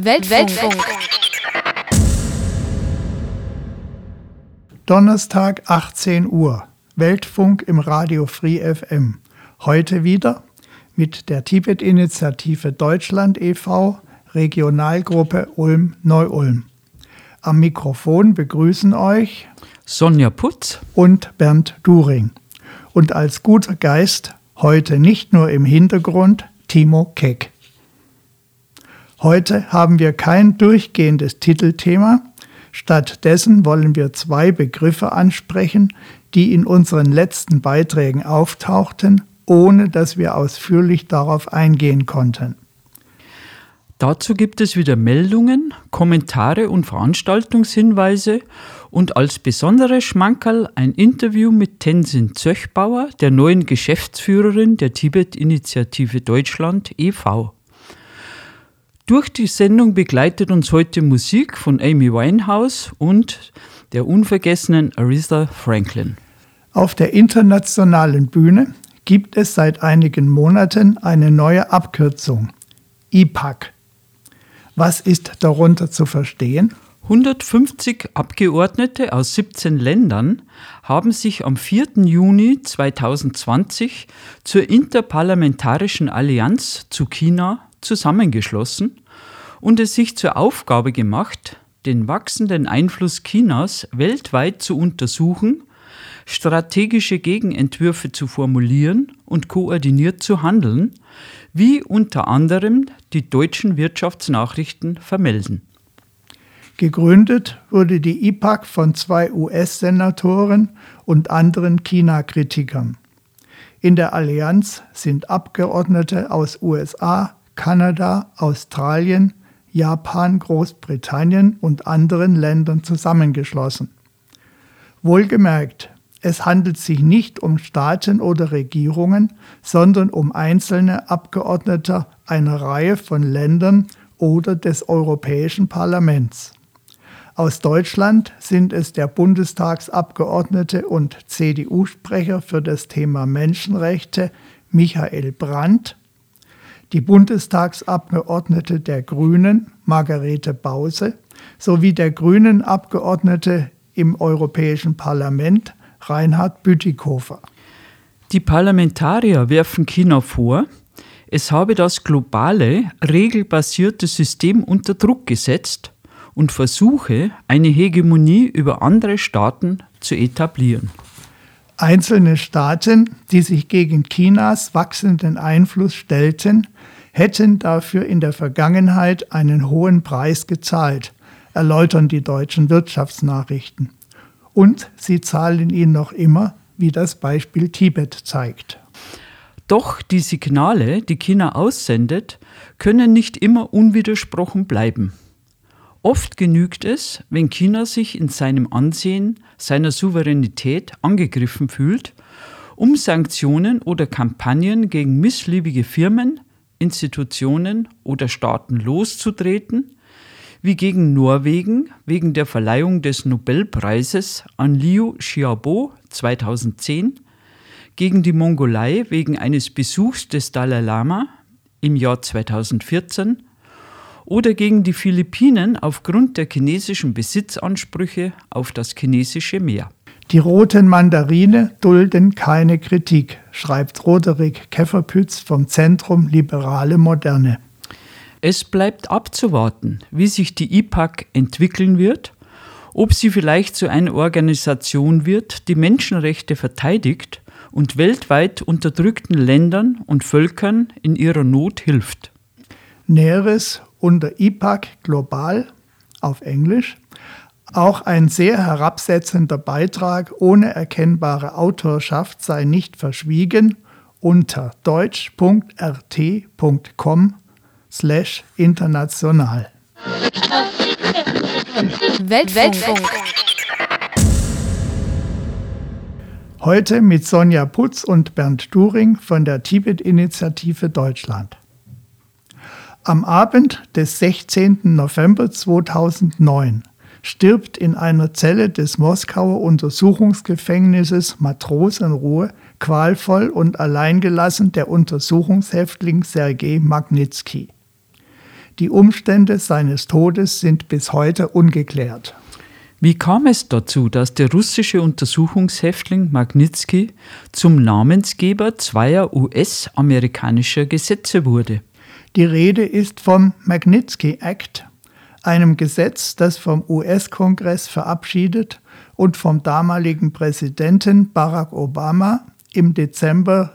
Weltfunk. Donnerstag 18 Uhr. Weltfunk im Radio Free FM. Heute wieder mit der Tibet-Initiative Deutschland e.V., Regionalgruppe Ulm-Neu-Ulm. Am Mikrofon begrüßen euch Sonja Putz und Bernd During. Und als guter Geist heute nicht nur im Hintergrund Timo Keck. Heute haben wir kein durchgehendes Titelthema. Stattdessen wollen wir zwei Begriffe ansprechen, die in unseren letzten Beiträgen auftauchten, ohne dass wir ausführlich darauf eingehen konnten. Dazu gibt es wieder Meldungen, Kommentare und Veranstaltungshinweise und als besonderes Schmankerl ein Interview mit Tenzin Zöchbauer, der neuen Geschäftsführerin der Tibet-Initiative Deutschland e.V. Durch die Sendung begleitet uns heute Musik von Amy Winehouse und der unvergessenen Aretha Franklin. Auf der internationalen Bühne gibt es seit einigen Monaten eine neue Abkürzung, IPAC. Was ist darunter zu verstehen? 150 Abgeordnete aus 17 Ländern haben sich am 4. Juni 2020 zur Interparlamentarischen Allianz zu China zusammengeschlossen und es sich zur Aufgabe gemacht, den wachsenden Einfluss Chinas weltweit zu untersuchen, strategische Gegenentwürfe zu formulieren und koordiniert zu handeln, wie unter anderem die deutschen Wirtschaftsnachrichten vermelden. Gegründet wurde die IPAC von 2 US-Senatoren und anderen China-Kritikern. In der Allianz sind Abgeordnete aus USA, Kanada, Australien, Japan, Großbritannien und anderen Ländern zusammengeschlossen. Wohlgemerkt, es handelt sich nicht um Staaten oder Regierungen, sondern um einzelne Abgeordnete einer Reihe von Ländern oder des Europäischen Parlaments. Aus Deutschland sind es der Bundestagsabgeordnete und CDU-Sprecher für das Thema Menschenrechte Michael Brandt, die Bundestagsabgeordnete der Grünen Margarete Bause sowie der Grünen-Abgeordnete im Europäischen Parlament Reinhard Bütikofer. Die Parlamentarier werfen China vor, es habe das globale, regelbasierte System unter Druck gesetzt und versuche, eine Hegemonie über andere Staaten zu etablieren. Einzelne Staaten, die sich gegen Chinas wachsenden Einfluss stellten, hätten dafür in der Vergangenheit einen hohen Preis gezahlt, erläutern die deutschen Wirtschaftsnachrichten. Und sie zahlen ihn noch immer, wie das Beispiel Tibet zeigt. Doch die Signale, die China aussendet, können nicht immer unwidersprochen bleiben. Oft genügt es, wenn China sich in seinem Ansehen, seiner Souveränität angegriffen fühlt, um Sanktionen oder Kampagnen gegen missliebige Firmen, Institutionen oder Staaten loszutreten, wie gegen Norwegen wegen der Verleihung des Nobelpreises an Liu Xiaobo 2010, gegen die Mongolei wegen eines Besuchs des Dalai Lama im Jahr 2014 oder gegen die Philippinen aufgrund der chinesischen Besitzansprüche auf das chinesische Meer. Die roten Mandarine dulden keine Kritik, schreibt Roderik Käferpütz vom Zentrum Liberale Moderne. Es bleibt abzuwarten, wie sich die IPAC entwickeln wird, ob sie vielleicht zu einer Organisation wird, die Menschenrechte verteidigt und weltweit unterdrückten Ländern und Völkern in ihrer Not hilft. Näheres unter IPAC Global auf Englisch. Auch ein sehr herabsetzender Beitrag ohne erkennbare Autorschaft sei nicht verschwiegen unter deutsch.rt.com/international. Weltfunk. Heute mit Sonja Putz und Bernd During von der Tibet-Initiative Deutschland. Am Abend des 16. November 2009 stirbt in einer Zelle des Moskauer Untersuchungsgefängnisses Matrosenruhe qualvoll und alleingelassen der Untersuchungshäftling Sergei Magnitski. Die Umstände seines Todes sind bis heute ungeklärt. Wie kam es dazu, dass der russische Untersuchungshäftling Magnitski zum Namensgeber zweier US-amerikanischer Gesetze wurde? Die Rede ist vom Magnitsky Act, einem Gesetz, das vom US-Kongress verabschiedet und vom damaligen Präsidenten Barack Obama im Dezember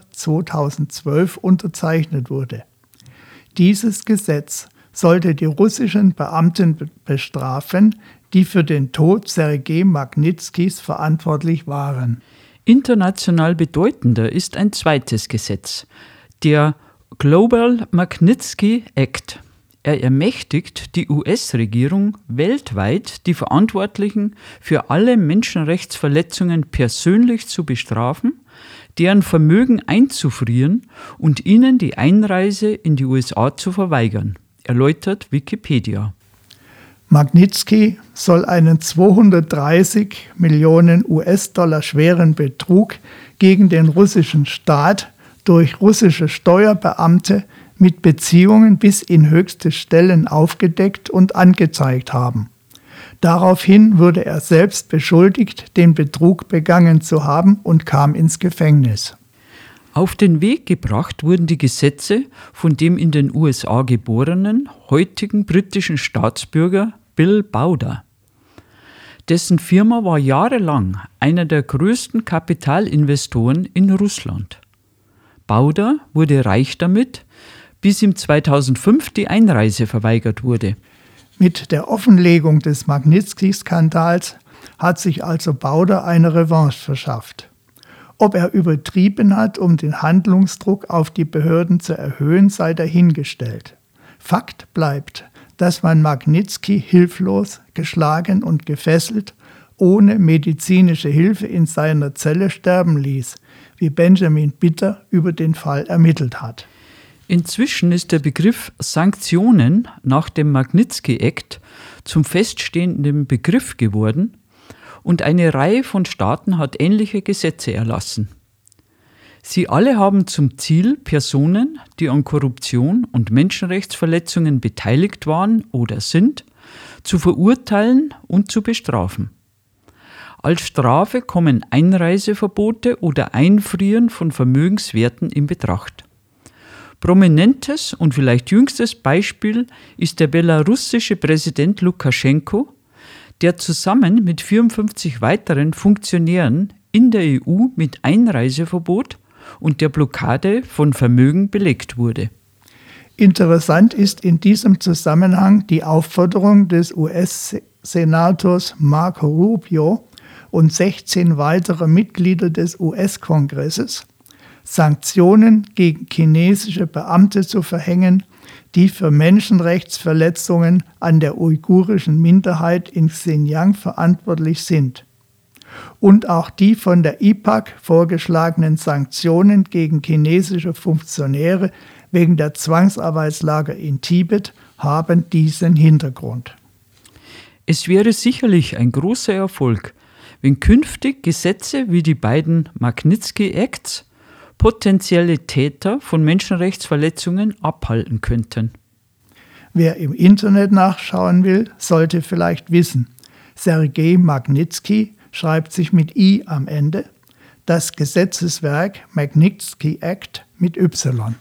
2012 unterzeichnet wurde. Dieses Gesetz sollte die russischen Beamten bestrafen, die für den Tod Sergei Magnitskys verantwortlich waren. International bedeutender ist ein zweites Gesetz, der Global Magnitsky Act. Er ermächtigt die US-Regierung weltweit, die Verantwortlichen für alle Menschenrechtsverletzungen persönlich zu bestrafen, deren Vermögen einzufrieren und ihnen die Einreise in die USA zu verweigern, erläutert Wikipedia. Magnitsky soll einen 230 Millionen US-Dollar schweren Betrug gegen den russischen Staat durch russische Steuerbeamte mit Beziehungen bis in höchste Stellen aufgedeckt und angezeigt haben. Daraufhin wurde er selbst beschuldigt, den Betrug begangen zu haben und kam ins Gefängnis. Auf den Weg gebracht wurden die Gesetze von dem in den USA geborenen, heutigen britischen Staatsbürger Bill Browder. Dessen Firma war jahrelang einer der größten Kapitalinvestoren in Russland. Browder wurde reich damit, bis ihm 2005 die Einreise verweigert wurde. Mit der Offenlegung des Magnitsky-Skandals hat sich also Browder eine Revanche verschafft. Ob er übertrieben hat, um den Handlungsdruck auf die Behörden zu erhöhen, sei dahingestellt. Fakt bleibt, dass man Magnitsky hilflos, geschlagen und gefesselt, ohne medizinische Hilfe in seiner Zelle sterben ließ, wie Benjamin Bitter über den Fall ermittelt hat. Inzwischen ist der Begriff Sanktionen nach dem Magnitsky Act zum feststehenden Begriff geworden und eine Reihe von Staaten hat ähnliche Gesetze erlassen. Sie alle haben zum Ziel, Personen, die an Korruption und Menschenrechtsverletzungen beteiligt waren oder sind, zu verurteilen und zu bestrafen. Als Strafe kommen Einreiseverbote oder Einfrieren von Vermögenswerten in Betracht. Prominentes und vielleicht jüngstes Beispiel ist der belarussische Präsident Lukaschenko, der zusammen mit 54 weiteren Funktionären in der EU mit Einreiseverbot und der Blockade von Vermögen belegt wurde. Interessant ist in diesem Zusammenhang die Aufforderung des US-Senators Marco Rubio und 16 weiterer Mitglieder des US-Kongresses, Sanktionen gegen chinesische Beamte zu verhängen, die für Menschenrechtsverletzungen an der uigurischen Minderheit in Xinjiang verantwortlich sind. Und auch die von der IPAC vorgeschlagenen Sanktionen gegen chinesische Funktionäre wegen der Zwangsarbeitslager in Tibet haben diesen Hintergrund. Es wäre sicherlich ein großer Erfolg, wenn künftig Gesetze wie die beiden Magnitsky Acts potenzielle Täter von Menschenrechtsverletzungen abhalten könnten. Wer im Internet nachschauen will, sollte vielleicht wissen, Sergei Magnitsky schreibt sich mit I am Ende, das Gesetzeswerk Magnitsky Act mit Y.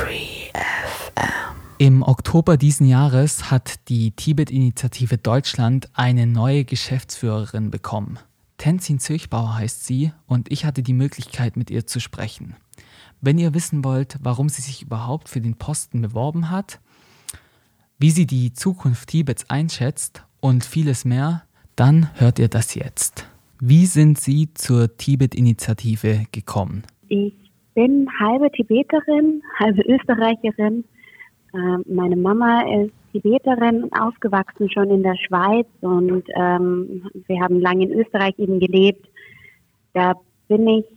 Im Oktober diesen Jahres hat die Tibet-Initiative Deutschland eine neue Geschäftsführerin bekommen. Tenzin Zürchbauer heißt sie und ich hatte die Möglichkeit, mit ihr zu sprechen. Wenn ihr wissen wollt, warum sie sich überhaupt für den Posten beworben hat, wie sie die Zukunft Tibets einschätzt und vieles mehr, dann hört ihr das jetzt. Wie sind Sie zur Tibet-Initiative gekommen? Ich bin halbe Tibeterin, halbe Österreicherin. Meine Mama ist Tibeterin, aufgewachsen schon in der Schweiz und wir haben lange in Österreich eben gelebt. Da bin ich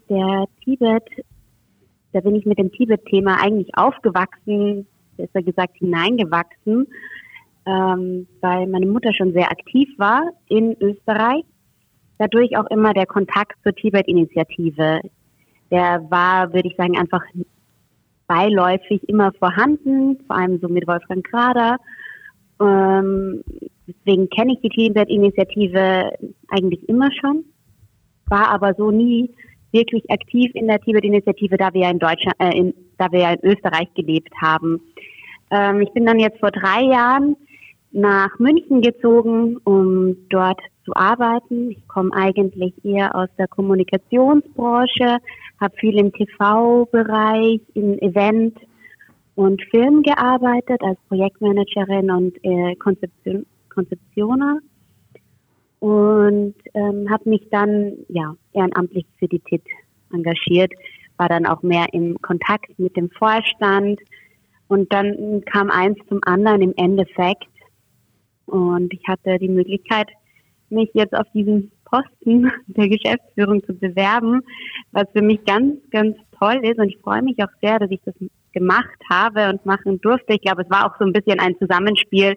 mit dem Tibet-Thema eigentlich aufgewachsen, besser gesagt hineingewachsen, weil meine Mutter schon sehr aktiv war in Österreich. Dadurch auch immer der Kontakt zur Tibet-Initiative. Der war, würde ich sagen, einfach beiläufig immer vorhanden, vor allem so mit Wolfgang Grader. Deswegen kenne ich die Tibet-Initiative eigentlich immer schon, war aber so nie wirklich aktiv in der Tibet-Initiative, da wir ja in Österreich gelebt haben. Ich bin dann jetzt vor 3 Jahren nach München gezogen, um dort zu arbeiten. Ich komme eigentlich eher aus der Kommunikationsbranche, habe viel im TV-Bereich, in Event und Film gearbeitet als Projektmanagerin und Konzeptioner und habe mich dann ehrenamtlich für die TIT engagiert, war dann auch mehr im Kontakt mit dem Vorstand und dann kam eins zum anderen im Endeffekt und ich hatte die Möglichkeit, mich jetzt auf diesen Posten der Geschäftsführung zu bewerben, was für mich ganz, ganz toll ist und ich freue mich auch sehr, dass ich das gemacht habe und machen durfte. Ich glaube, es war auch so ein bisschen ein Zusammenspiel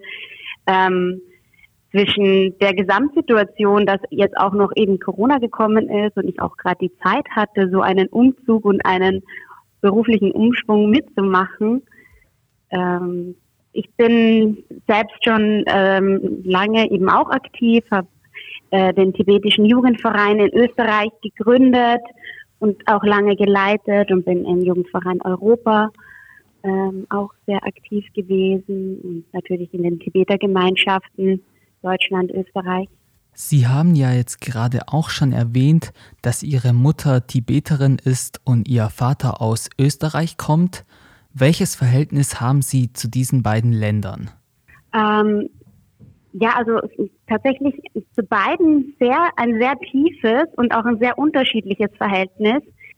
zwischen der Gesamtsituation, dass jetzt auch noch eben Corona gekommen ist und ich auch gerade die Zeit hatte, so einen Umzug und einen beruflichen Umschwung mitzumachen. Ich bin selbst schon lange eben auch aktiv, habe den tibetischen Jugendverein in Österreich gegründet und auch lange geleitet und bin im Jugendverein Europa auch sehr aktiv gewesen und natürlich in den Tibeter-Gemeinschaften Deutschland, Österreich. Sie haben ja jetzt gerade auch schon erwähnt, dass Ihre Mutter Tibeterin ist und Ihr Vater aus Österreich kommt. Welches Verhältnis haben Sie zu diesen beiden Ländern? Also tatsächlich zu beiden ein sehr tiefes und auch ein sehr unterschiedliches Verhältnis.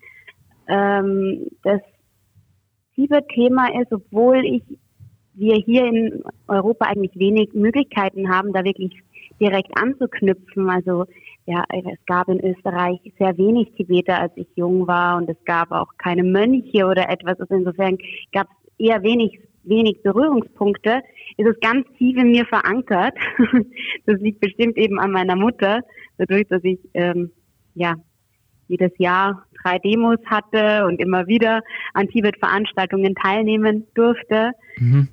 Das Tibet-Thema ist, obwohl wir hier in Europa eigentlich wenig Möglichkeiten haben, da wirklich direkt anzuknüpfen. Also es gab in Österreich sehr wenig Tibeter, als ich jung war und es gab auch keine Mönche oder etwas. Also insofern gab es eher wenig Berührungspunkte. Es ist ganz tief in mir verankert. Das liegt bestimmt eben an meiner Mutter, dadurch, dass ich jedes Jahr 3 Demos hatte und immer wieder an Tibet-Veranstaltungen teilnehmen durfte. Mhm.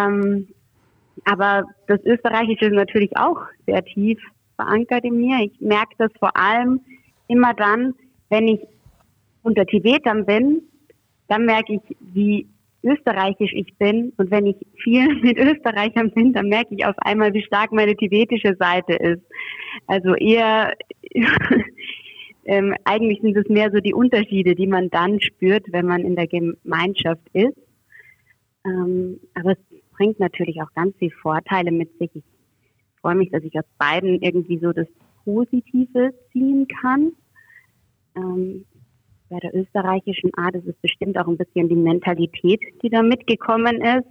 Aber das Österreichische ist natürlich auch sehr tief verankert in mir. Ich merke das vor allem immer dann, wenn ich unter Tibetern bin, dann merke ich, wie österreichisch ich bin. Und wenn ich viel mit Österreichern bin, dann merke ich auf einmal, wie stark meine tibetische Seite ist. Also eher... eigentlich sind es mehr so die Unterschiede, die man dann spürt, wenn man in der Gemeinschaft ist. Aber es bringt natürlich auch ganz viele Vorteile mit sich. Ich freue mich, dass ich aus beiden irgendwie so das Positive ziehen kann. Bei der österreichischen Art ist es bestimmt auch ein bisschen die Mentalität, die da mitgekommen ist.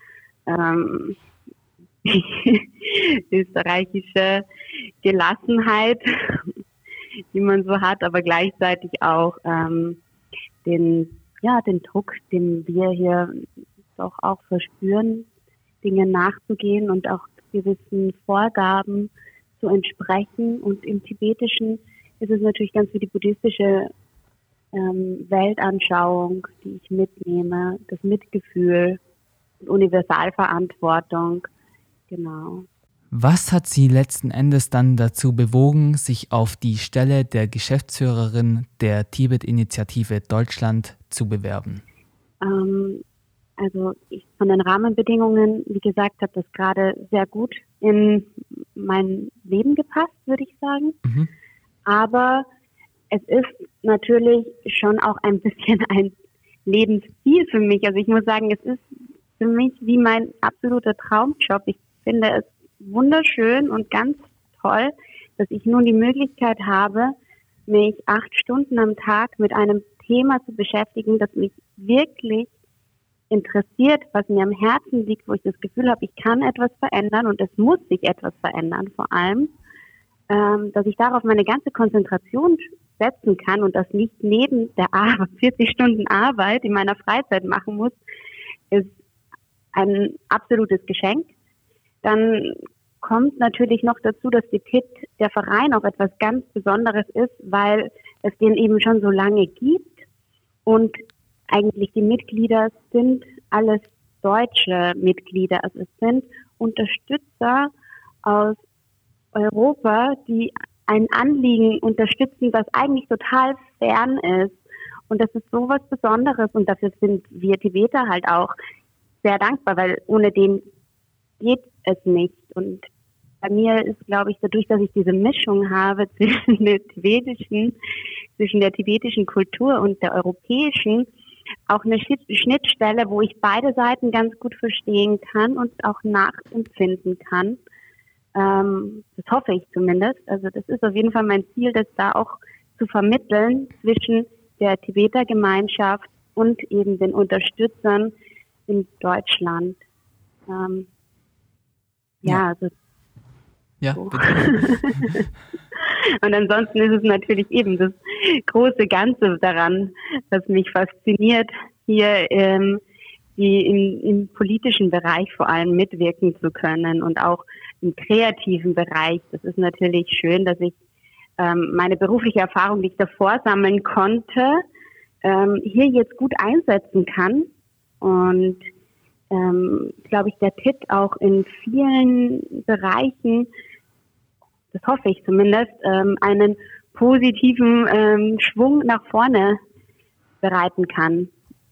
Die österreichische Gelassenheit, die man so hat, aber gleichzeitig auch den Druck, den wir hier doch auch verspüren, Dinge nachzugehen und auch gewissen Vorgaben zu entsprechen. Und im Tibetischen ist es natürlich ganz wie die buddhistische Weltanschauung, die ich mitnehme, das Mitgefühl und Universalverantwortung, genau. Was hat Sie letzten Endes dann dazu bewogen, sich auf die Stelle der Geschäftsführerin der Tibet-Initiative Deutschland zu bewerben? Von den Rahmenbedingungen, wie gesagt, hat das gerade sehr gut in mein Leben gepasst, würde ich sagen. Mhm. Aber es ist natürlich schon auch ein bisschen ein Lebensziel für mich. Also ich muss sagen, es ist für mich wie mein absoluter Traumjob. Ich finde es wunderschön und ganz toll, dass ich nun die Möglichkeit habe, mich 8 Stunden am Tag mit einem Thema zu beschäftigen, das mich wirklich interessiert, was mir am Herzen liegt, wo ich das Gefühl habe, ich kann etwas verändern und es muss sich etwas verändern vor allem, dass ich darauf meine ganze Konzentration setzen kann und das nicht neben der 40 Stunden Arbeit in meiner Freizeit machen muss, ist ein absolutes Geschenk. Dann kommt natürlich noch dazu, dass die TIT, der Verein, auch etwas ganz Besonderes ist, weil es den eben schon so lange gibt und eigentlich die Mitglieder sind alles deutsche Mitglieder. Also es sind Unterstützer aus Europa, die ein Anliegen unterstützen, das eigentlich total fern ist. Und das ist so was Besonderes und dafür sind wir Tibeter halt auch sehr dankbar, weil ohne den geht es nicht. Und bei mir ist, glaube ich, dadurch, dass ich diese Mischung habe zwischen der tibetischen Kultur und der europäischen, auch eine Schnittstelle, wo ich beide Seiten ganz gut verstehen kann und auch nachempfinden kann. Das hoffe ich zumindest. Also das ist auf jeden Fall mein Ziel, das da auch zu vermitteln zwischen der Tibeter-Gemeinschaft und eben den Unterstützern in Deutschland. Also ja, so. bitte. Und ansonsten ist es natürlich eben das große Ganze daran, was mich fasziniert, hier im politischen Bereich vor allem mitwirken zu können und auch im kreativen Bereich. Das ist natürlich schön, dass ich meine berufliche Erfahrung, die ich davor sammeln konnte, hier jetzt gut einsetzen kann. Und glaube ich, der TIT auch in vielen Bereichen, das hoffe ich zumindest, einen positiven Schwung nach vorne bereiten kann.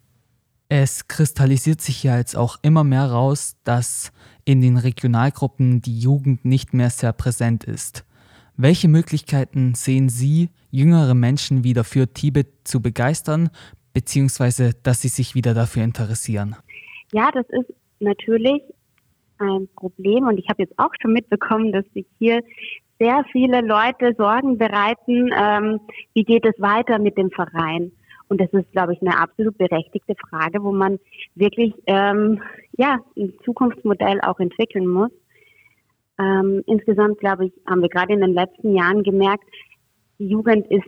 Es kristallisiert sich ja jetzt auch immer mehr raus, dass in den Regionalgruppen die Jugend nicht mehr sehr präsent ist. Welche Möglichkeiten sehen Sie, jüngere Menschen wieder für Tibet zu begeistern, beziehungsweise dass sie sich wieder dafür interessieren? Ja, das ist natürlich ein Problem und ich habe jetzt auch schon mitbekommen, dass sich hier sehr viele Leute Sorgen bereiten, wie geht es weiter mit dem Verein? Und das ist, glaube ich, eine absolut berechtigte Frage, wo man wirklich ein Zukunftsmodell auch entwickeln muss. Insgesamt, glaube ich, haben wir gerade in den letzten Jahren gemerkt, die Jugend ist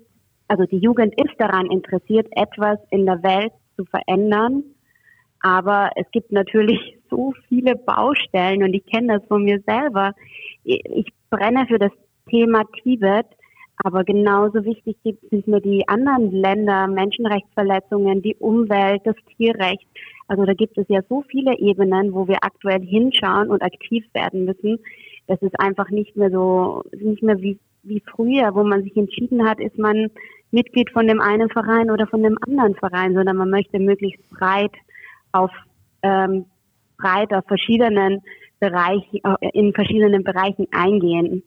daran interessiert, etwas in der Welt zu verändern. Aber es gibt natürlich so viele Baustellen und ich kenne das von mir selber. Ich brenne für das Thema Tibet, aber genauso wichtig sind mir die anderen Länder, Menschenrechtsverletzungen, die Umwelt, das Tierrecht. Also da gibt es ja so viele Ebenen, wo wir aktuell hinschauen und aktiv werden müssen. Das ist einfach nicht mehr wie früher, wo man sich entschieden hat, ist man Mitglied von dem einen Verein oder von dem anderen Verein, sondern man möchte möglichst breit auf verschiedenen Bereichen, in verschiedenen Bereichen eingehen.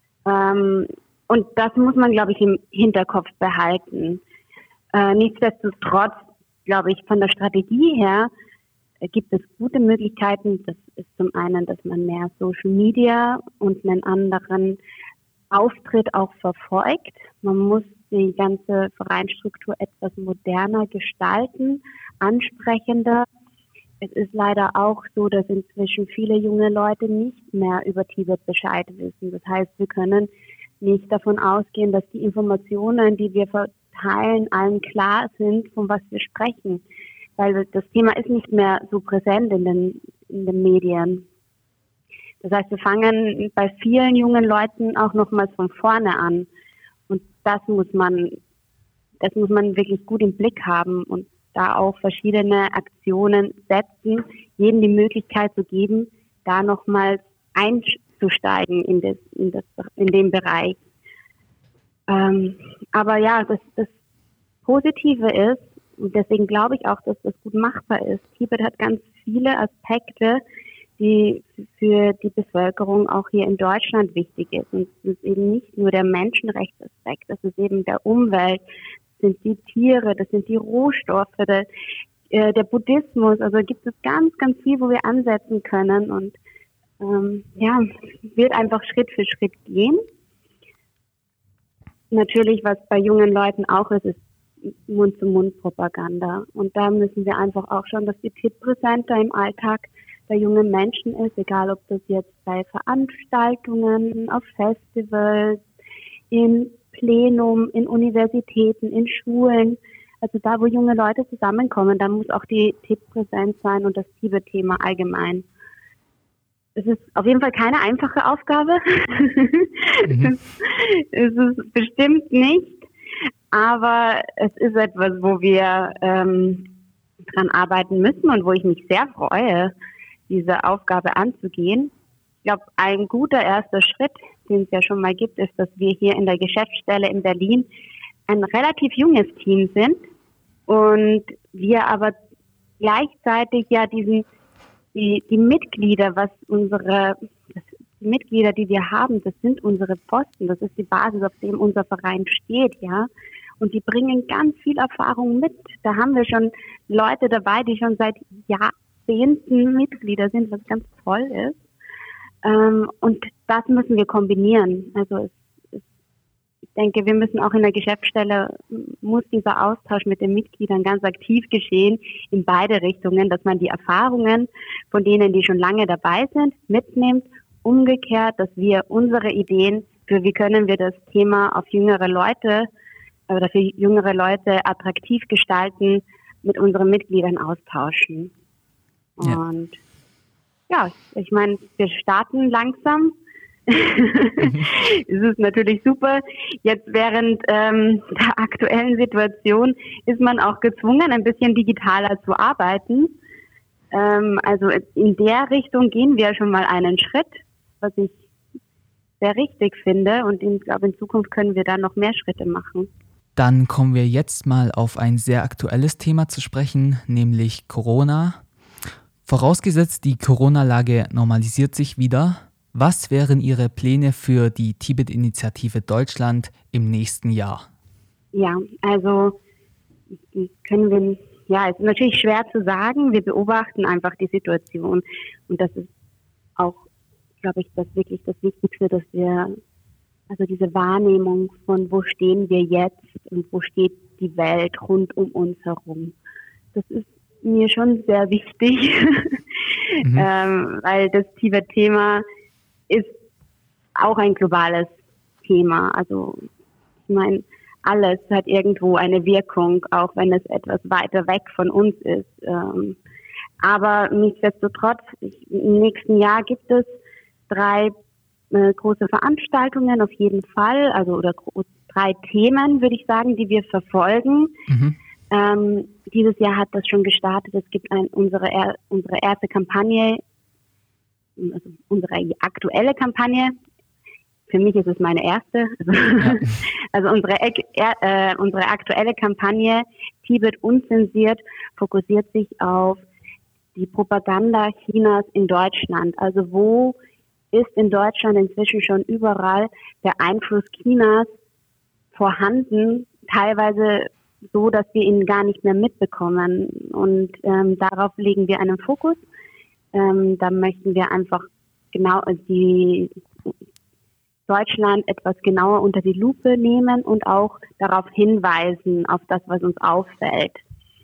Und das muss man, glaube ich, im Hinterkopf behalten. Nichtsdestotrotz, glaube ich, von der Strategie her gibt es gute Möglichkeiten. Das ist zum einen, dass man mehr Social Media und einen anderen Auftritt auch verfolgt. Man muss die ganze Vereinsstruktur etwas moderner gestalten, ansprechender. Es ist leider auch so, dass inzwischen viele junge Leute nicht mehr über Tibet Bescheid wissen. Das heißt, wir können nicht davon ausgehen, dass die Informationen, die wir verteilen, allen klar sind, von was wir sprechen. Weil das Thema ist nicht mehr so präsent in den Medien. Das heißt, wir fangen bei vielen jungen Leuten auch nochmals von vorne an. Und das muss man wirklich gut im Blick haben und da auch verschiedene Aktionen setzen, jedem die Möglichkeit zu geben, da nochmals einzusteigen in dem Bereich. Aber ja, das Positive ist, und deswegen glaube ich auch, dass das gut machbar ist. Tibet hat ganz viele Aspekte, die für die Bevölkerung auch hier in Deutschland wichtig ist. Und es ist eben nicht nur der Menschenrechtsaspekt, das ist eben der Umwelt, das sind die Tiere, das sind die Rohstoffe, der Buddhismus. Also gibt es ganz, ganz viel, wo wir ansetzen können. Und wird einfach Schritt für Schritt gehen. Natürlich, was bei jungen Leuten auch ist Mund-zu-Mund-Propaganda. Und da müssen wir einfach auch schauen, dass die TIT präsenter im Alltag der jungen Menschen ist, egal ob das jetzt bei Veranstaltungen, auf Festivals, im Plenum, in Universitäten, in Schulen. Also da, wo junge Leute zusammenkommen, da muss auch die TIT präsent sein und das Tibet-Thema allgemein. Es ist auf jeden Fall keine einfache Aufgabe. Es ist bestimmt nicht. Aber es ist etwas, wo wir dran arbeiten müssen und wo ich mich sehr freue, diese Aufgabe anzugehen. Ich glaube, ein guter erster Schritt, den es ja schon mal gibt, ist, dass wir hier in der Geschäftsstelle in Berlin ein relativ junges Team sind und wir aber gleichzeitig ja die Mitglieder, die Mitglieder, die wir haben, das sind unsere Posten, das ist die Basis, auf dem unser Verein steht, ja. Und die bringen ganz viel Erfahrung mit. Da haben wir schon Leute dabei, die schon seit Jahrzehnten Mitglieder sind, was ganz toll ist. Und das müssen wir kombinieren. Also ich denke, wir müssen auch in der Geschäftsstelle, muss dieser Austausch mit den Mitgliedern ganz aktiv geschehen, in beide Richtungen, dass man die Erfahrungen von denen, die schon lange dabei sind, mitnimmt. Umgekehrt, dass wir unsere Ideen für wie können wir das Thema auf jüngere Leute oder für jüngere Leute attraktiv gestalten, mit unseren Mitgliedern austauschen. Und ja, ich meine, wir starten langsam. Es ist natürlich super. Jetzt während der aktuellen Situation ist man auch gezwungen, ein bisschen digitaler zu arbeiten. Also in der Richtung gehen wir schon mal einen Schritt, was ich sehr richtig finde. Und ich glaube, in Zukunft können wir da noch mehr Schritte machen. Dann kommen wir jetzt mal auf ein sehr aktuelles Thema zu sprechen, nämlich Corona. Vorausgesetzt, die Corona-Lage normalisiert sich wieder. Was wären Ihre Pläne für die Tibet-Initiative Deutschland im nächsten Jahr? Ja, also ist natürlich schwer zu sagen. Wir beobachten einfach die Situation. Und das ist auch, glaube ich, das wirklich das Wichtigste, dass wir, also diese Wahrnehmung von wo stehen wir jetzt und wo steht die Welt rund um uns herum. Das ist mir schon sehr wichtig, weil das Tibet-Thema ist auch ein globales Thema. Also ich meine, alles hat irgendwo eine Wirkung, auch wenn es etwas weiter weg von uns ist. Aber nichtsdestotrotz, im nächsten Jahr gibt es 3 große Veranstaltungen auf jeden Fall, oder 3 Themen, würde ich sagen, die wir verfolgen. Dieses Jahr hat das schon gestartet. Es gibt unsere erste Kampagne, also unsere aktuelle Kampagne. Für mich ist es meine erste. Also unsere aktuelle Kampagne Tibet unzensiert fokussiert sich auf die Propaganda Chinas in Deutschland. Also wo ist in Deutschland inzwischen schon überall der Einfluss Chinas vorhanden, teilweise so, dass wir ihn gar nicht mehr mitbekommen. Und darauf legen wir einen Fokus. Da möchten wir einfach Deutschland etwas genauer unter die Lupe nehmen und auch darauf hinweisen, auf das, was uns auffällt.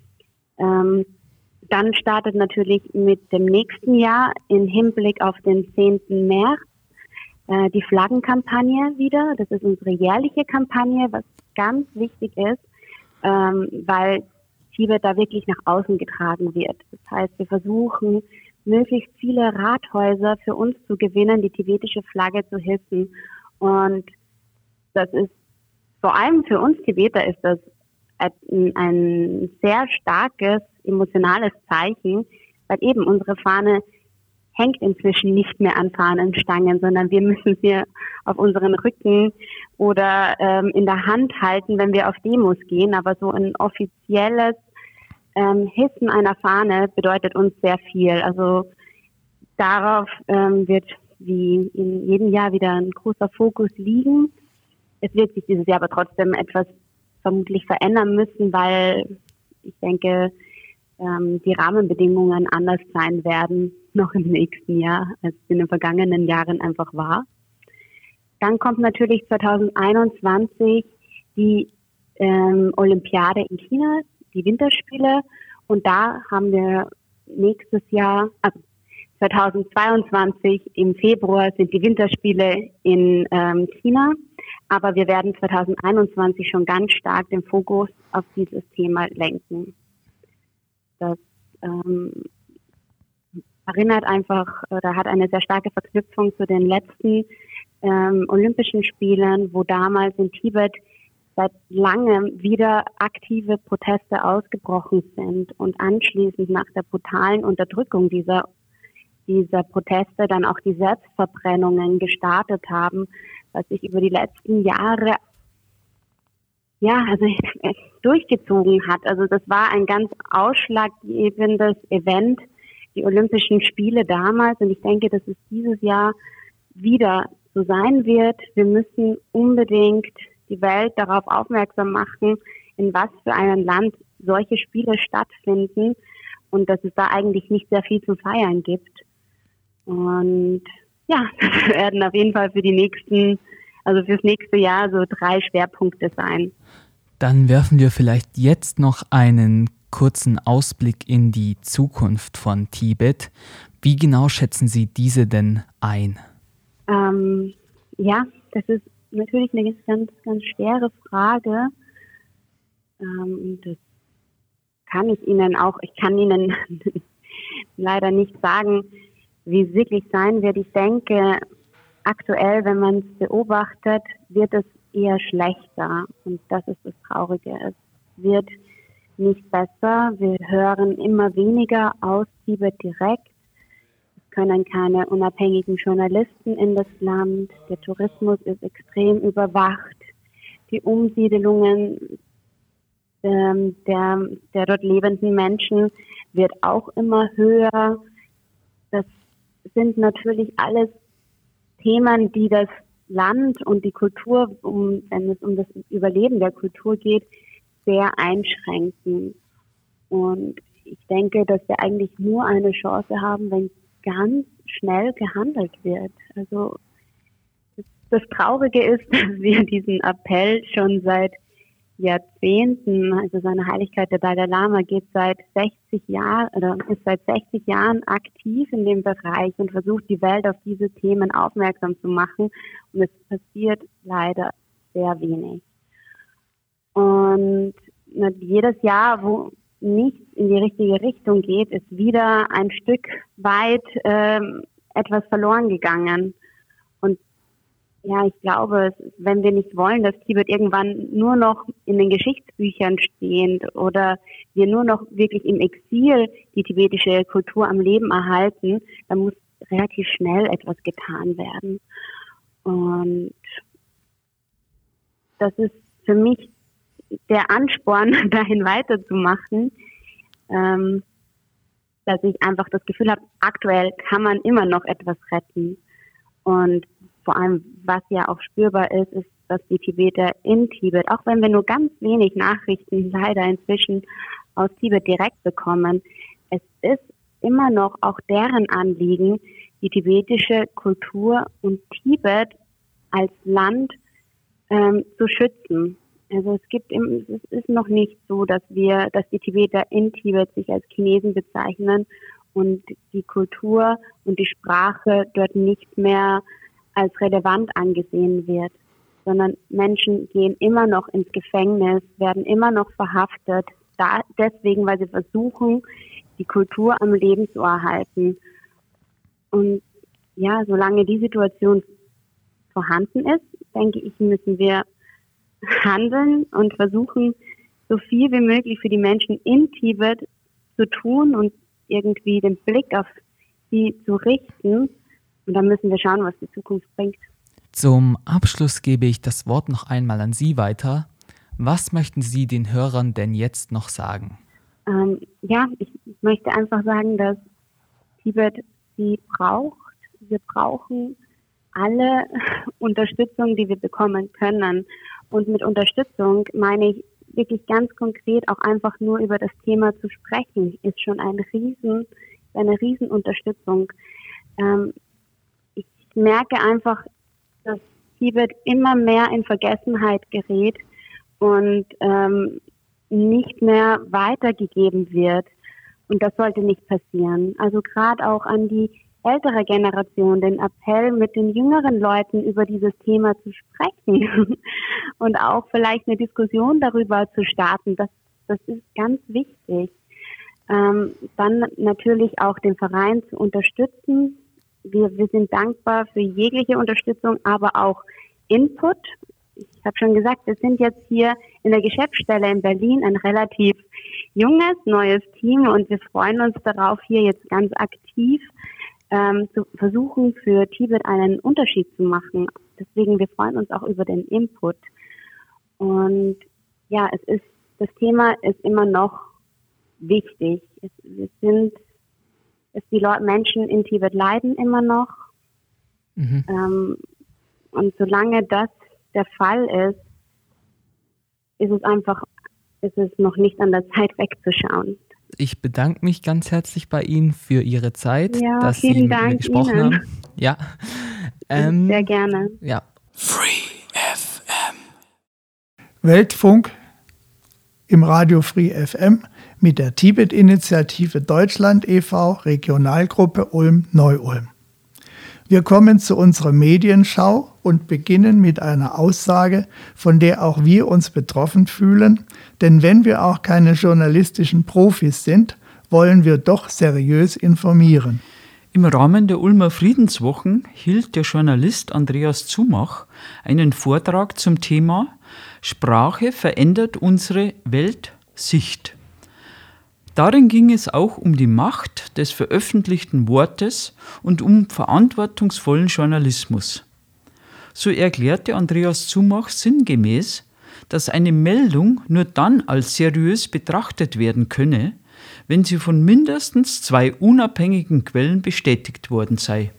Dann startet natürlich mit dem nächsten Jahr im Hinblick auf den 10. März die Flaggenkampagne wieder. Das ist unsere jährliche Kampagne, was ganz wichtig ist, weil Tibet da wirklich nach außen getragen wird. Das heißt, wir versuchen, möglichst viele Rathäuser für uns zu gewinnen, die tibetische Flagge zu hissen. Und das ist, vor allem für uns Tibeter, ist das ein sehr starkes emotionales Zeichen, weil eben unsere Fahne hängt inzwischen nicht mehr an Fahnenstangen, sondern wir müssen sie auf unseren Rücken oder in der Hand halten, wenn wir auf Demos gehen. Aber so ein offizielles Hissen einer Fahne bedeutet uns sehr viel. Also darauf wird wie in jedem Jahr wieder ein großer Fokus liegen. Es wird sich dieses Jahr aber trotzdem etwas vermutlich verändern müssen, weil ich denke, die Rahmenbedingungen anders sein werden noch im nächsten Jahr, als es in den vergangenen Jahren einfach war. Dann kommt natürlich 2021 die Olympiade in China, die Winterspiele. Und da haben wir nächstes Jahr, also 2022 im Februar sind die Winterspiele in China. Aber wir werden 2021 schon ganz stark den Fokus auf dieses Thema lenken. Das erinnert einfach, oder hat eine sehr starke Verknüpfung zu den letzten Olympischen Spielen, wo damals in Tibet seit langem wieder aktive Proteste ausgebrochen sind und anschließend nach der brutalen Unterdrückung dieser Proteste dann auch die Selbstverbrennungen gestartet haben, was sich über die letzten Jahre durchgezogen hat. Also das war ein ganz ausschlaggebendes Event, die Olympischen Spiele damals. Und ich denke, dass es dieses Jahr wieder so sein wird. Wir müssen unbedingt die Welt darauf aufmerksam machen, in was für einem Land solche Spiele stattfinden und dass es da eigentlich nicht sehr viel zu feiern gibt. Und ja, das werden auf jeden Fall fürs nächste Jahr so 3 Schwerpunkte sein. Dann werfen wir vielleicht jetzt noch einen kurzen Ausblick in die Zukunft von Tibet. Wie genau schätzen Sie diese denn ein? Das ist natürlich eine ganz, ganz schwere Frage. Das kann ich kann Ihnen leider nicht sagen, wie es wirklich sein wird. Ich denke, aktuell, wenn man es beobachtet, wird es eher schlechter. Und das ist das Traurige. Es wird nicht besser. Wir hören immer weniger aus Tibet direkt. Es können keine unabhängigen Journalisten in das Land. Der Tourismus ist extrem überwacht. Die Umsiedelungen der dort lebenden Menschen wird auch immer höher. Das sind natürlich alles Themen, die das Land und die Kultur, wenn es um das Überleben der Kultur geht, sehr einschränken. Und ich denke, dass wir eigentlich nur eine Chance haben, wenn ganz schnell gehandelt wird. Also das Traurige ist, dass wir diesen Appell schon seit Jahrzehnten, also seine Heiligkeit der Dalai Lama ist seit 60 Jahren aktiv in dem Bereich und versucht, die Welt auf diese Themen aufmerksam zu machen. Und es passiert leider sehr wenig. Und jedes Jahr, wo nichts in die richtige Richtung geht, ist wieder ein Stück weit etwas verloren gegangen. Und ja, ich glaube, wenn wir nicht wollen, dass Tibet irgendwann nur noch in den Geschichtsbüchern steht oder wir nur noch wirklich im Exil die tibetische Kultur am Leben erhalten, dann muss relativ schnell etwas getan werden. Und das ist für mich der Ansporn, dahin weiterzumachen, dass ich einfach das Gefühl habe, aktuell kann man immer noch etwas retten. Und vor allem, was ja auch spürbar ist, dass die Tibeter in Tibet, auch wenn wir nur ganz wenig Nachrichten leider inzwischen aus Tibet direkt bekommen, es ist immer noch auch deren Anliegen, die tibetische Kultur und Tibet als Land zu schützen. Also es ist noch nicht so, dass die Tibeter in Tibet sich als Chinesen bezeichnen und die Kultur und die Sprache dort nicht mehr als relevant angesehen wird, sondern Menschen gehen immer noch ins Gefängnis, werden immer noch verhaftet, deswegen, weil sie versuchen, die Kultur am Leben zu erhalten. Und ja, solange die Situation vorhanden ist, denke ich, müssen wir handeln und versuchen, so viel wie möglich für die Menschen in Tibet zu tun und irgendwie den Blick auf sie zu richten. Und dann müssen wir schauen, was die Zukunft bringt. Zum Abschluss gebe ich das Wort noch einmal an Sie weiter. Was möchten Sie den Hörern denn jetzt noch sagen? Ich möchte einfach sagen, dass Tibet sie braucht. Wir brauchen alle Unterstützung, die wir bekommen können. Und mit Unterstützung meine ich wirklich ganz konkret auch einfach nur über das Thema zu sprechen, ist schon eine riesen Unterstützung. Ich merke einfach, dass Tibet immer mehr in Vergessenheit gerät und nicht mehr weitergegeben wird. Und das sollte nicht passieren. Also gerade auch an die ältere Generation den Appell, mit den jüngeren Leuten über dieses Thema zu sprechen und auch vielleicht eine Diskussion darüber zu starten. Das ist ganz wichtig. Dann natürlich auch den Verein zu unterstützen. Wir sind dankbar für jegliche Unterstützung, aber auch Input. ich habe schon gesagt, wir sind jetzt hier in der Geschäftsstelle in Berlin ein relativ junges, neues Team und wir freuen uns darauf, hier jetzt ganz aktiv zu versuchen, für Tibet einen Unterschied zu machen. Deswegen, wir freuen uns auch über den Input. Und ja, das Thema ist immer noch wichtig. Die Menschen in Tibet leiden immer noch. Mhm. Und solange das der Fall ist es noch nicht an der Zeit wegzuschauen. Ich bedanke mich ganz herzlich bei Ihnen für Ihre Zeit, ja, dass Sie mit mir gesprochen haben. Ja. Sehr gerne. Ja. Free FM. Weltfunk im Radio Free FM mit der Tibet-Initiative Deutschland e.V. Regionalgruppe Ulm-Neu-Ulm. Wir kommen zu unserer Medienschau und beginnen mit einer Aussage, von der auch wir uns betroffen fühlen, denn wenn wir auch keine journalistischen Profis sind, wollen wir doch seriös informieren. Im Rahmen der Ulmer Friedenswochen hielt der Journalist Andreas Zumach einen Vortrag zum Thema Sprache verändert unsere Weltsicht. Darin ging es auch um die Macht des veröffentlichten Wortes und um verantwortungsvollen Journalismus. So erklärte Andreas Zumach sinngemäß, dass eine Meldung nur dann als seriös betrachtet werden könne, wenn sie von mindestens 2 unabhängigen Quellen bestätigt worden sei.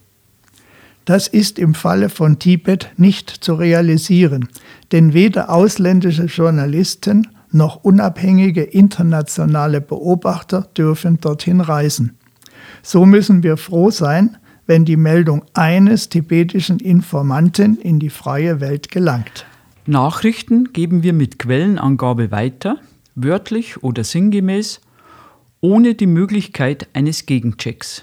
Das ist im Falle von Tibet nicht zu realisieren, denn weder ausländische Journalisten noch unabhängige internationale Beobachter dürfen dorthin reisen. So müssen wir froh sein, wenn die Meldung eines tibetischen Informanten in die freie Welt gelangt. Nachrichten geben wir mit Quellenangabe weiter, wörtlich oder sinngemäß, ohne die Möglichkeit eines Gegenchecks.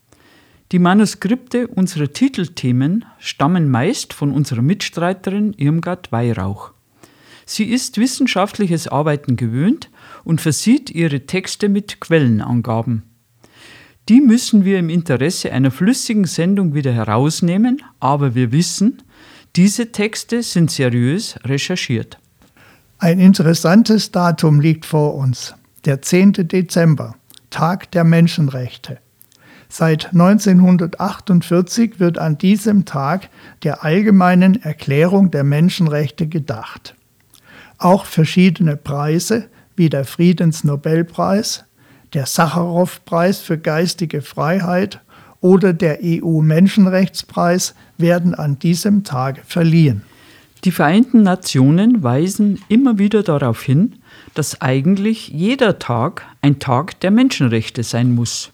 Die Manuskripte unserer Titelthemen stammen meist von unserer Mitstreiterin Irmgard Weihrauch. Sie ist wissenschaftliches Arbeiten gewöhnt und versieht ihre Texte mit Quellenangaben. Die müssen wir im Interesse einer flüssigen Sendung wieder herausnehmen, aber wir wissen, diese Texte sind seriös recherchiert. Ein interessantes Datum liegt vor uns, der 10. Dezember, Tag der Menschenrechte. Seit 1948 wird an diesem Tag der Allgemeinen Erklärung der Menschenrechte gedacht. Auch verschiedene Preise wie der Friedensnobelpreis, der Sacharow-Preis für geistige Freiheit oder der EU-Menschenrechtspreis werden an diesem Tag verliehen. Die Vereinten Nationen weisen immer wieder darauf hin, dass eigentlich jeder Tag ein Tag der Menschenrechte sein muss.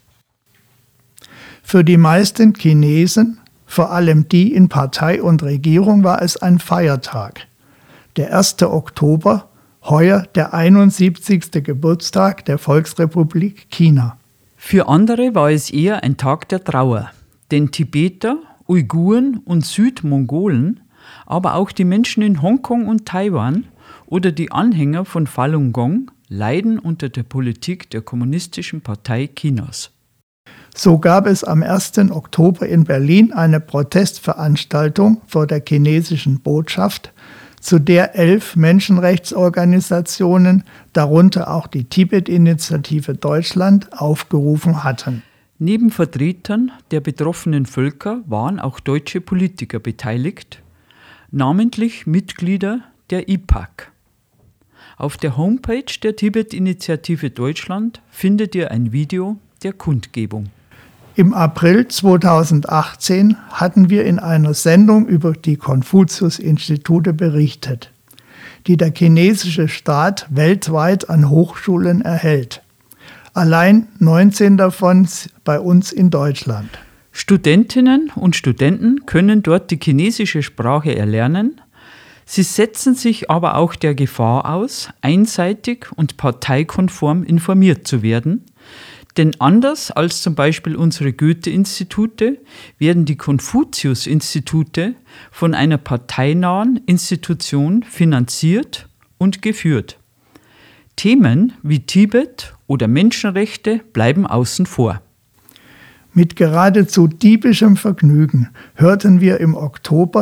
Für die meisten Chinesen, vor allem die in Partei und Regierung, war es ein Feiertag. Der 1. Oktober, heuer der 71. Geburtstag der Volksrepublik China. Für andere war es eher ein Tag der Trauer, denn Tibeter, Uiguren und Südmongolen, aber auch die Menschen in Hongkong und Taiwan oder die Anhänger von Falun Gong leiden unter der Politik der Kommunistischen Partei Chinas. So gab es am 1. Oktober in Berlin eine Protestveranstaltung vor der chinesischen Botschaft, zu der 11 Menschenrechtsorganisationen, darunter auch die Tibet-Initiative Deutschland, aufgerufen hatten. Neben Vertretern der betroffenen Völker waren auch deutsche Politiker beteiligt, namentlich Mitglieder der IPAC. Auf der Homepage der Tibet-Initiative Deutschland findet ihr ein Video der Kundgebung. Im April 2018 hatten wir in einer Sendung über die Konfuzius-Institute berichtet, die der chinesische Staat weltweit an Hochschulen erhält. Allein 19 davon bei uns in Deutschland. Studentinnen und Studenten können dort die chinesische Sprache erlernen. Sie setzen sich aber auch der Gefahr aus, einseitig und parteikonform informiert zu werden. Denn anders als zum Beispiel unsere Goethe-Institute werden die Konfuzius-Institute von einer parteinahen Institution finanziert und geführt. Themen wie Tibet oder Menschenrechte bleiben außen vor. Mit geradezu diebischem Vergnügen hörten wir im Oktober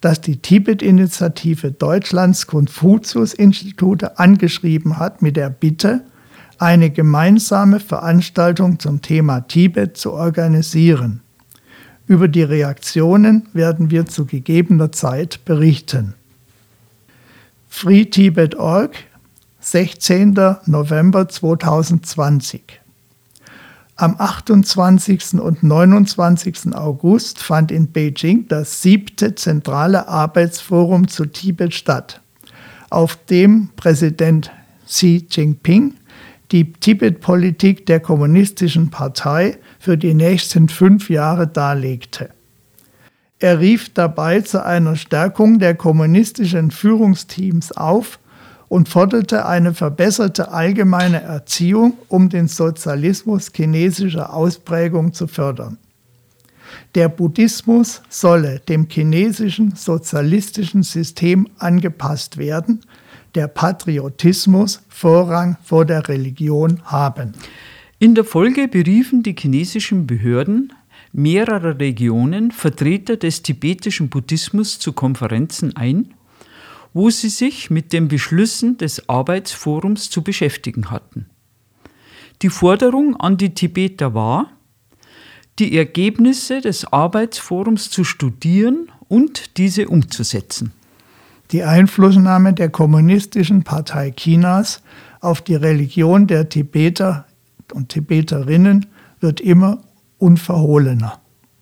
dass die Tibet-Initiative Deutschlands Konfuzius-Institute angeschrieben hat mit der Bitte, eine gemeinsame Veranstaltung zum Thema Tibet zu organisieren. Über die Reaktionen werden wir zu gegebener Zeit berichten. freetibet.org, 16. November 2020. Am 28. und 29. August fand in Beijing das 7. Zentrale Arbeitsforum zu Tibet statt, auf dem Präsident Xi Jinping die Tibet-Politik der Kommunistischen Partei für die nächsten 5 Jahre darlegte. Er rief dabei zu einer Stärkung der kommunistischen Führungsteams auf und forderte eine verbesserte allgemeine Erziehung, um den Sozialismus chinesischer Ausprägung zu fördern. Der Buddhismus solle dem chinesischen sozialistischen System angepasst werden, der Patriotismus Vorrang vor der Religion haben. In der Folge beriefen die chinesischen Behörden mehrerer Regionen Vertreter des tibetischen Buddhismus zu Konferenzen ein, wo sie sich mit den Beschlüssen des Arbeitsforums zu beschäftigen hatten. Die Forderung an die Tibeter war, die Ergebnisse des Arbeitsforums zu studieren und diese umzusetzen. Die Einflussnahme der Kommunistischen Partei Chinas auf die Religion der Tibeter und Tibeterinnen wird immer unverhohlener.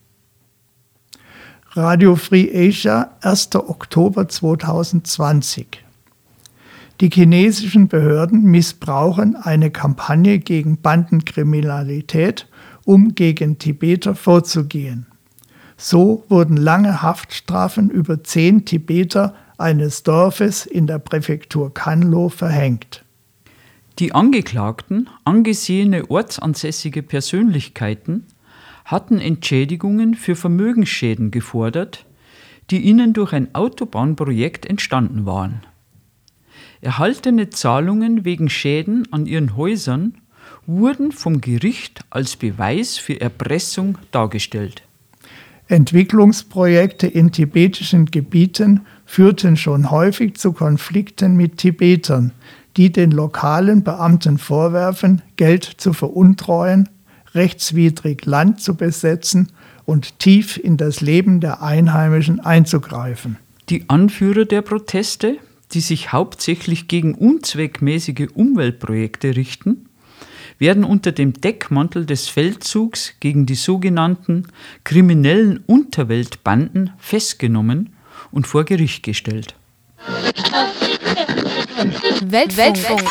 Radio Free Asia, 1. Oktober 2020. Die chinesischen Behörden missbrauchen eine Kampagne gegen Bandenkriminalität, um gegen Tibeter vorzugehen. So wurden lange Haftstrafen über 10 Tibeter eines Dorfes in der Präfektur Kanlo verhängt. Die Angeklagten, angesehene ortsansässige Persönlichkeiten, hatten Entschädigungen für Vermögensschäden gefordert, die ihnen durch ein Autobahnprojekt entstanden waren. Erhaltene Zahlungen wegen Schäden an ihren Häusern wurden vom Gericht als Beweis für Erpressung dargestellt. Entwicklungsprojekte in tibetischen Gebieten führten schon häufig zu Konflikten mit Tibetern, die den lokalen Beamten vorwerfen, Geld zu veruntreuen, rechtswidrig Land zu besetzen und tief in das Leben der Einheimischen einzugreifen. Die Anführer der Proteste, die sich hauptsächlich gegen unzweckmäßige Umweltprojekte richten, werden unter dem Deckmantel des Feldzugs gegen die sogenannten kriminellen Unterweltbanden festgenommen und vor Gericht gestellt. Weltfunk.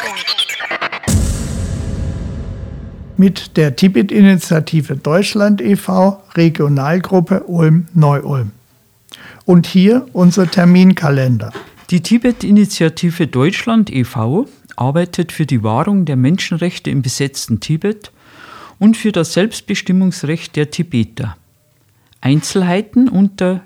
Mit der Tibet-Initiative Deutschland e.V., Regionalgruppe Ulm-Neu-Ulm. Und hier unser Terminkalender. Die Tibet-Initiative Deutschland e.V. arbeitet für die Wahrung der Menschenrechte im besetzten Tibet und für das Selbstbestimmungsrecht der Tibeter. Einzelheiten unter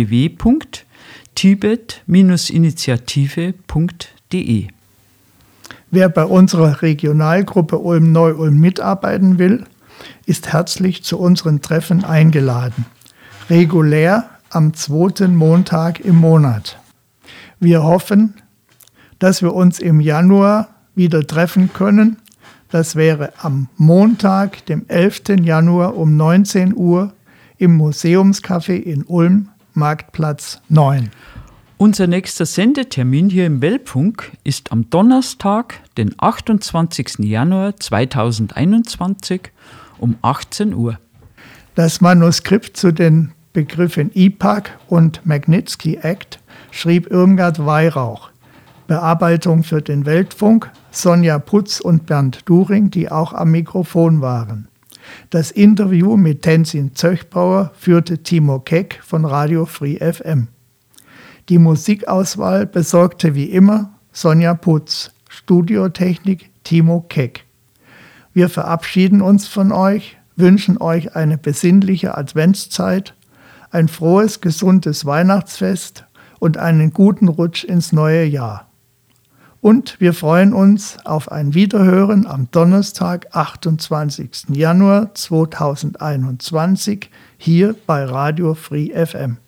www.tibet-initiative.de. Wer bei unserer Regionalgruppe Ulm-Neu-Ulm mitarbeiten will, ist herzlich zu unseren Treffen eingeladen. Regulär am 2. Montag im Monat. Wir hoffen, dass wir uns im Januar wieder treffen können. Das wäre am Montag, dem 11. Januar um 19 Uhr im Museumscafé in Ulm, Marktplatz 9. Unser nächster Sendetermin hier im Weltfunk ist am Donnerstag, den 28. Januar 2021 um 18 Uhr. Das Manuskript zu den Begriffen IPAC und Magnitsky Act schrieb Irmgard Weihrauch. Bearbeitung für den Weltfunk Sonja Putz und Bernd During, die auch am Mikrofon waren. Das Interview mit Tenzin Zöchbauer führte Timo Keck von Radio Free FM. Die Musikauswahl besorgte wie immer Sonja Putz, Studiotechnik Timo Keck. Wir verabschieden uns von euch, wünschen euch eine besinnliche Adventszeit, ein frohes, gesundes Weihnachtsfest und einen guten Rutsch ins neue Jahr. Und wir freuen uns auf ein Wiederhören am Donnerstag, 28. Januar 2021 hier bei Radio Free FM.